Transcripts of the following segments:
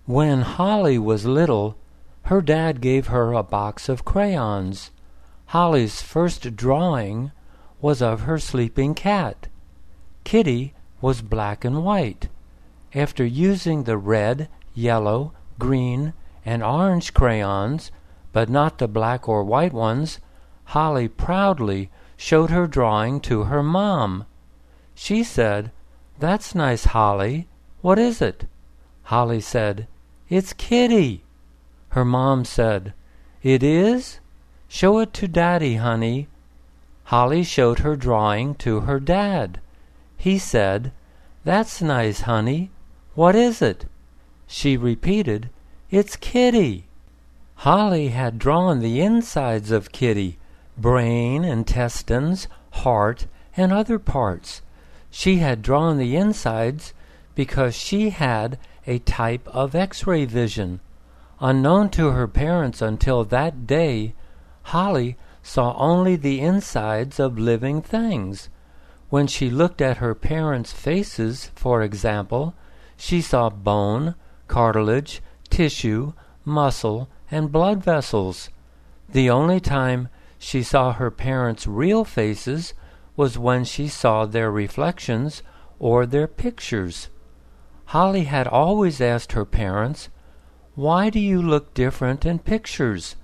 When Holly was little, her dad gave her a box of crayons. Holly's first drawing was of her sleeping cat. Kitty was black and white. After using the red, yellow, green, and orange crayons, but not the black or white ones, Holly proudly showed her drawing to her mom. She said, "That's nice, Holly. What is it?" Holly said, "It's Kitty." Her mom said, "It is? Show it to Daddy, honey." Holly showed her drawing to her dad. He said, "That's nice, honey. What is it?" She repeated, "It's Kitty." Holly had drawn the insides of Kitty, brain, intestines, heart, and other parts. She had drawn the insides because she had a type of X-ray vision. Unknown to her parents until that day, Holly saw only the insides of living things. When she looked at her parents' faces, for example, she saw bone, cartilage, tissue, muscle, and blood vessels. The only time she saw her parents' real faces was when she saw their reflections or their pictures. Holly had always asked her parents, "Why do you look different in pictures?"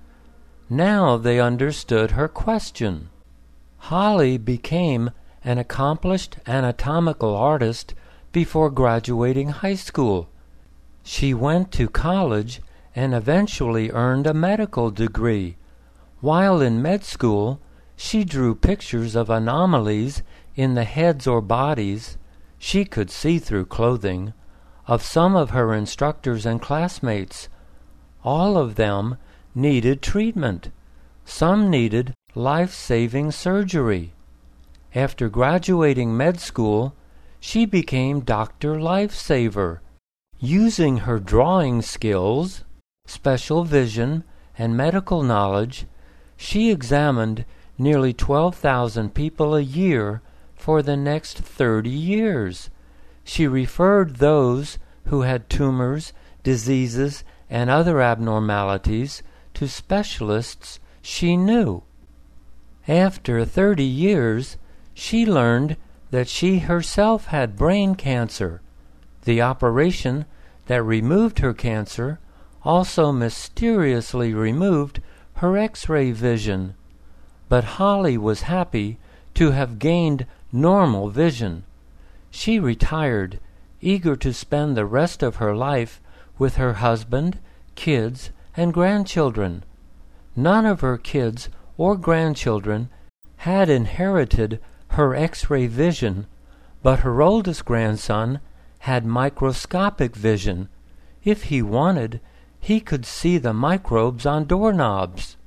Now they understood her question. Holly became an accomplished anatomical artist before graduating high school. She went to college and eventually earned a medical degree. While in med school, she drew pictures of anomalies in the heads or bodies — she could see through clothing — of some of her instructors and classmates. All of them needed treatment. Some needed life-saving surgery. After graduating med school, she became Dr. Lifesaver. Using her drawing skills, special vision, and medical knowledge, she examined nearly 12,000 people a year for the next 30 years. She referred those who had tumors, diseases, and other abnormalities to specialists she knew. After 30 years, she learned that she herself had brain cancer. The operation that removed her cancer also mysteriously removed her X-ray vision. But Holly was happy to have gained normal vision. She retired, eager to spend the rest of her life with her husband, kids, and grandchildren. None of her kids or grandchildren had inherited her X-ray vision, but her oldest grandson had microscopic vision. If he wanted, he could see the microbes on doorknobs.